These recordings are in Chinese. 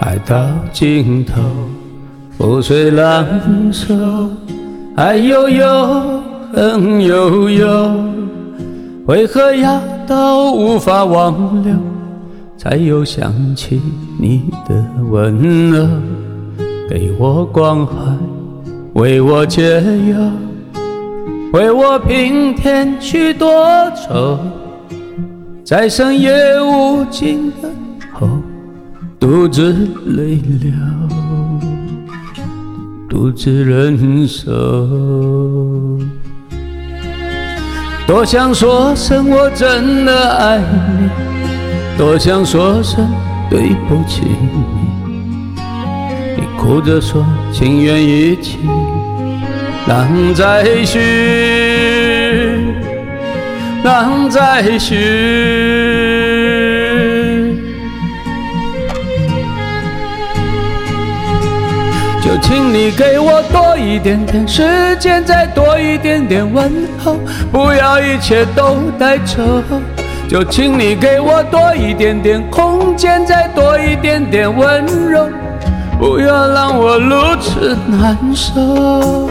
爱到尽头，覆水难收，爱悠悠，恨悠悠，为何要到无法忘留，才又想起你的温柔？给我关怀，为我解忧，为我平添许多愁，在深夜无尽的后，独自泪流，独自忍受。多想说声我真的爱你，多想说声对不起你，你哭着说情缘一起，浪再续，浪再续。就请你给我多一点点时间，再多一点点问候，不要一切都带走。就请你给我多一点点空间，再多一点点温柔，不要让我如此难受。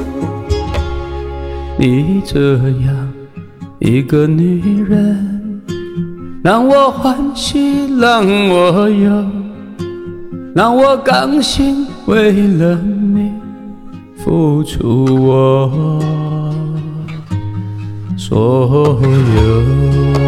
你这样一个女人，让我欢喜让我忧，让我甘心为了你付出我所有。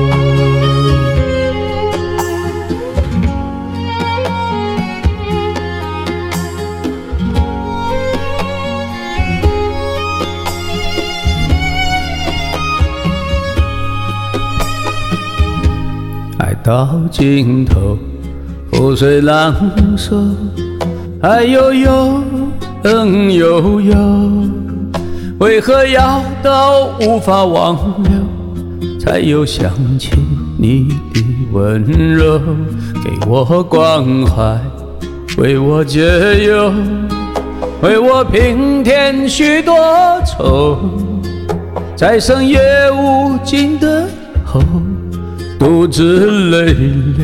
爱到尽头，覆水难收，爱悠悠，恨悠悠，为何要到无法忘留，才又想起你的温柔？给我关怀，为我解忧，为我平添许多愁，在深夜无尽的后，独自泪流，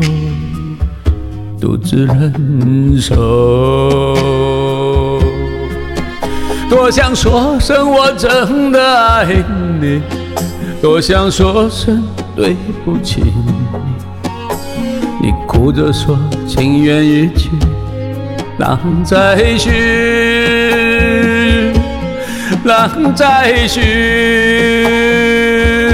独自忍受。多想说声我真的爱你，多想说声对不起你，你哭着说情缘一起，浪再续，浪再续。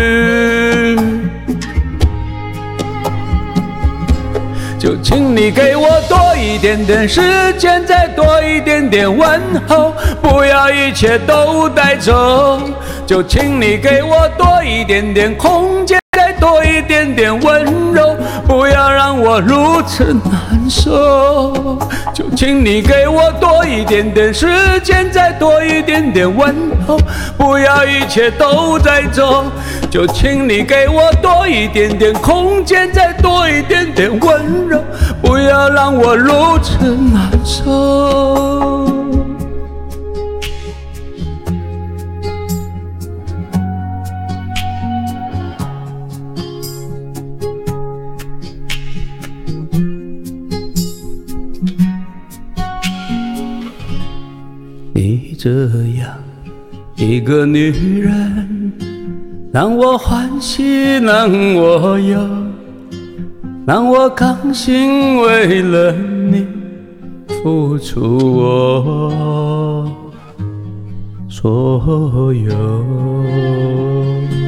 就请你给我多一点点时间，再多一点点问候，不要一切都带走。就请你给我多一点点空间，再多一点点温柔，不要让我如此难受。就请你给我多一点点时间，再多一点点问候，不要一切都带走。就请你给我多一点点空间，再多一点点温柔，不要让我如此难受。你这样一个女人，让我欢喜让我忧，让我甘心为了你付出我所有。